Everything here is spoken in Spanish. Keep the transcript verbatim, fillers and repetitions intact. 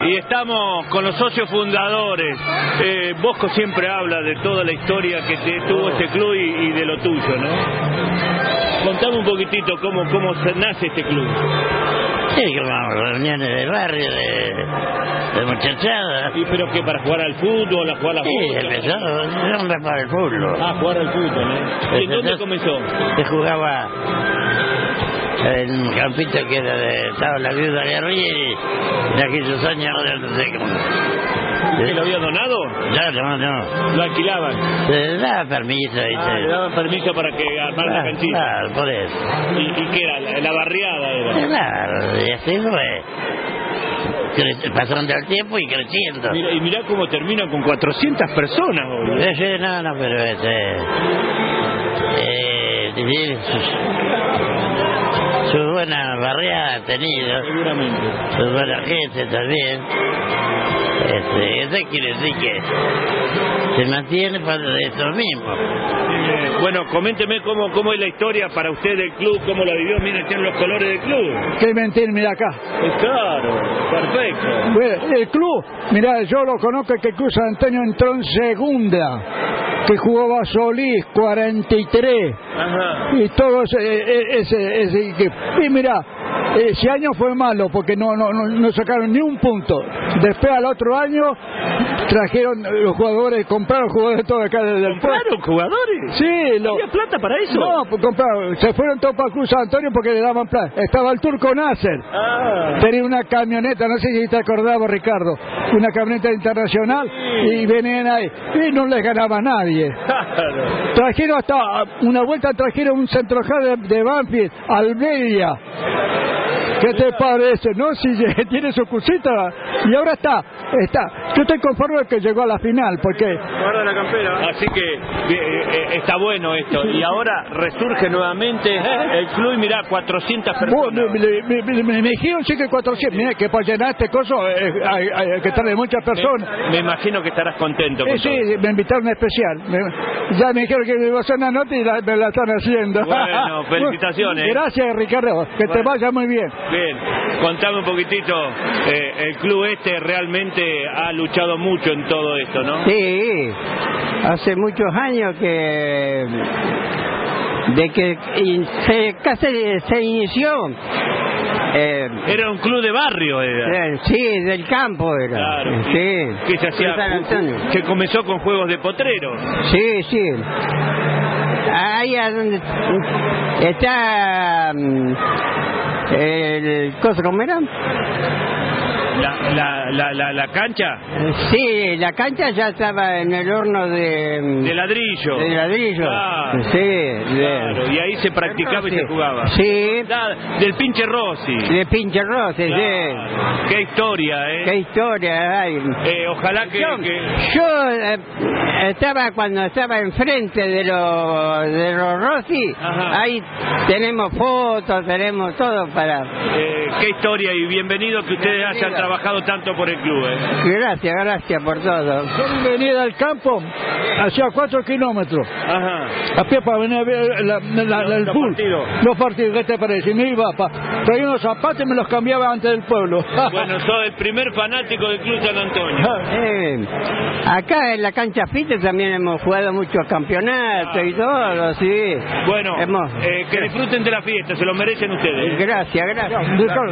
Y estamos con los socios fundadores. Eh, Bosco siempre habla de toda la historia que te, tuvo este club y, y de lo tuyo, ¿no? Contame un poquitito cómo, cómo se nace este club. Sí, como reuniones de barrio, de, de muchachada. ¿Y pero qué, para jugar al fútbol, a jugar a la Sí, fútbol? empezó, no para el fútbol. Ah, jugar al fútbol, ¿no? ¿Y en dónde comenzó? Se jugaba en un campito que era de... Estaba la viuda de Arriba y de aquellos años, no sé cómo... ¿Que lo había donado? No, no, no. ¿Lo alquilaban? Se daba permiso. Y ah, se... le daban permiso para que armara la canchita. Claro, por eso. ¿Y, y qué era? La, la barriada era. Claro, y así fue. Cre pasando el tiempo y creciendo. Mira, y mirá cómo termina con cuatrocientas personas, boludo. Ese, no, no, pero ese... Eh, eh, su, su buena barriada ha tenido. Seguramente. Su buena gente también. Este, eso quiere decir que se mantiene para esto mismo. Eh, bueno, coménteme cómo, cómo es la historia para usted del club, cómo la vivió. Miren, tienen los colores del club. Qué mentir, mira acá. Es claro, perfecto. Bueno, el club, mira, yo lo conozco, que el Club San Antonio entró en segunda, que jugaba Solís, cuarenta y tres. Ajá. Y todo ese, ese, ese que, y mira, ese año fue malo porque no, no, no, no sacaron ni un punto. Después al otro año trajeron los jugadores, compraron jugadores todos acá del pueblo. ¿Compraron jugadores? Sí. Lo, ¿Había plata para eso? No, pues compraron, se fueron todos para el Club San Antonio porque le daban plata. Estaba el turco Nasser. Ah. Tenía una camioneta, no sé si te acordabas, Ricardo, una camioneta internacional, sí. Y venían ahí y no les ganaba a nadie. Claro. Trajeron hasta una vuelta, trajeron un centrojal de, de Banfield, Almería. ¿Qué te parece? ¿No? Si tiene su cosita. Y ahora está, está. Yo estoy conforme que llegó a la final, porque... Guarda la campera. Así que eh, eh, está bueno esto. Y ahora resurge nuevamente el club y mirá, cuatrocientas personas. Me, me, me, me, me dijeron sí que cuatrocientas. Mira, que para llenar este coso eh, hay, hay que estar de muchas personas. Me, me imagino que estarás contento con eh, Sí, todo. me invitaron especial. Me, ya me dijeron que me iba a hacer una nota y la, me la están haciendo. Bueno, felicitaciones. Gracias, Ricardo. Que bueno. Te vaya muy bien. Bien, contame un poquitito, eh, el club este realmente ha luchado mucho en todo esto, ¿no? Sí, hace muchos años que de que se, casi se inició. Eh, era un club de barrio, era. Eh, sí, del campo era. Claro. Sí. Que se hacía, San Antonio. Que comenzó con juegos de potrero. Sí, sí. Ahí es donde está el coso, ¿cómo era? La, la, la, la, la cancha. Sí, la cancha ya estaba en el horno de... De ladrillo. De ladrillo. Ah, sí. Claro, de... y ahí se practicaba Rossi. Y se jugaba. Sí. Da, del pinche Rossi. De pinche Rossi, claro. Sí. Qué historia, ¿eh? Qué historia hay. Eh, ojalá que... Yo, que... yo eh, estaba cuando estaba enfrente de los de los Rossi. Ajá. Ahí tenemos fotos, tenemos todo para... Eh, qué historia y bienvenido que ustedes bienvenido. Hayan trabajado tanto por el club, ¿eh? Gracias, gracias por todo. Yo venía del campo hacia cuatro kilómetros. Ajá. A pie para venir a ver la, la, la, los, el los pool. partidos. Los partidos, ¿qué te parece? Y me iba, pa, traía unos zapatos y me los cambiaba antes del pueblo. Bueno, soy el primer fanático del Club San Antonio. Eh, acá en la cancha Fite también hemos jugado muchos campeonatos ah. y todo, sí. Bueno, hemos... eh, que disfruten de la fiesta, se lo merecen ustedes. Gracias, gracias.